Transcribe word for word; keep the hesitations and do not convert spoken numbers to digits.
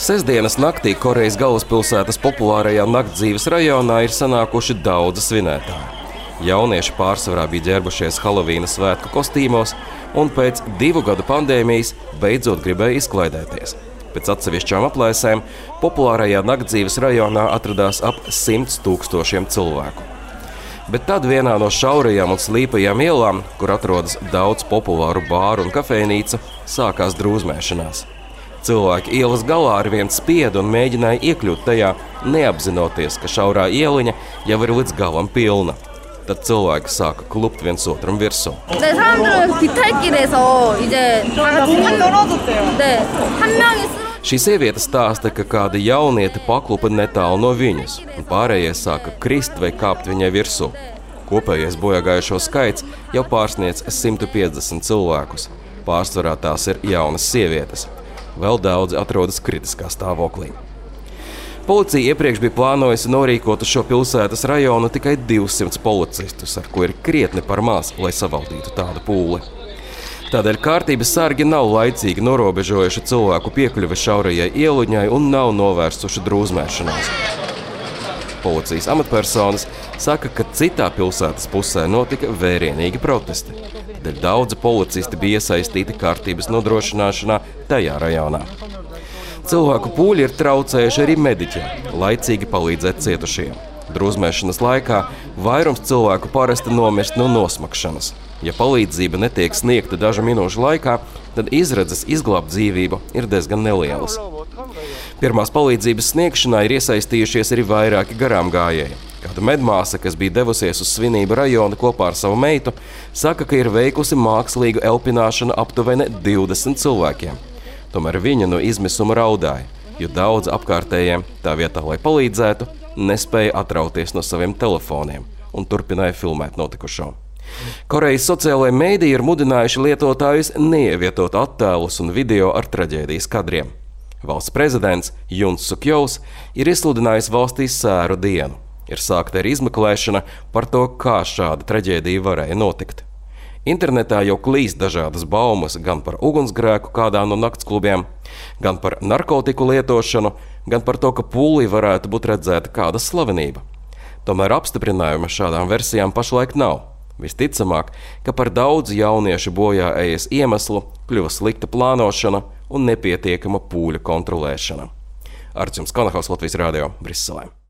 Sestdienas naktī Korejas galvaspilsētas populārajā naktdzīves rajonā ir sanākuši daudzi svinētāji. Jaunieši pārsvarā bija ģērbušies Halovīna svētku kostīmos un pēc divu gadu pandēmijas beidzot gribēja izklaidēties. Pēc atsevišķām aplēsēm populārajā naktdzīves rajonā atradās ap simts tūkstošiem cilvēku. Bet tad vienā no šaurajām un slīpajām ielām, kur atrodas daudz populāru bāru un kafejnīcu, sākās drūzmēšanās. Cilvēki ielas galā ar vien spieda un mēģināja iekļūt tajā, neapzinoties, ka šaurā ieliņa jau ir līdz galam pilna. Tad cilvēki sāka klupt viens otram virsū. Šī sieviete stāsta, ka kāda jauniete paklupa netālu no viņas, un pārējie sāka krist vai kāpt viņai virsū. Kopējais bojāgājušo skaits jau pārsniedz simt piecdesmit cilvēkus. Pārsvarā tās ir jaunas sievietes. Vēl daudzi atrodas kritiskā stāvoklī. Policija iepriekš bija plānojusi norīkot uz šo pilsētas rajonu tikai divsimt policistus, ar ko ir krietni par maz, lai savaldītu tādu pūli. Tādēļ kārtības sargi nav laicīgi norobežojuši cilvēku piekļuvi šaurajai ieluņai un nav novērsuši drūzmēšanos. Policijas amatpersonas saka, ka citā pilsētas pusē notika vērienīgi protesti. Tādēļ daudzi policisti bija iesaistīti kārtības nodrošināšanā tajā rajonā. Cilvēku pūļi ir traucējuši arī mediķiem, laicīgi palīdzēt cietušajiem. Drūzmēšanas laikā vairums cilvēku parasti nomirst no nosmakšanas. Ja palīdzība netiek sniegta dažu minūšu laikā, tad izredzes izglābt dzīvību ir diezgan nelielas. Pirmās palīdzības sniegšanā ir iesaistījušies arī vairāki garām gājēji. Kāda medmāsa, kas bija devusies uz svinību rajonu kopā ar savu meitu, saka, ka ir veikusi mākslīgu elpināšanu aptuveni divdesmit cilvēkiem. Tomēr viņa no izmisuma raudāja, jo daudz apkārtējiem tā vietā, lai palīdzētu, nespēja atrauties no saviem telefoniem un turpināja filmēt notikušo. Korejas sociālajie mēdīji ir mudinājuši lietotājus neievietot attēlus un video ar traģēdijas kadriem. Valsts prezidents Juns Sukjovs ir izsludinājis valstī sēru dienu. Ir sākta arī izmeklēšana par to, kā šāda traģēdija varēja notikt. Internetā jau klīst dažādas baumas gan par ugunsgrēku kādā no naktsklubiem, gan par narkotiku lietošanu, gan par to, ka pūlī varētu būt redzēta kāda slavenība. Tomēr apstiprinājuma šādām versijām pašlaik nav. Visticamāk, ka par daudz jauniešu bojā ejas iemeslu kļuva slikta plānošana un nepietiekama pūļu kontrolēšana. Arts Jums Kanahaus, Latvijas radio, Briselē.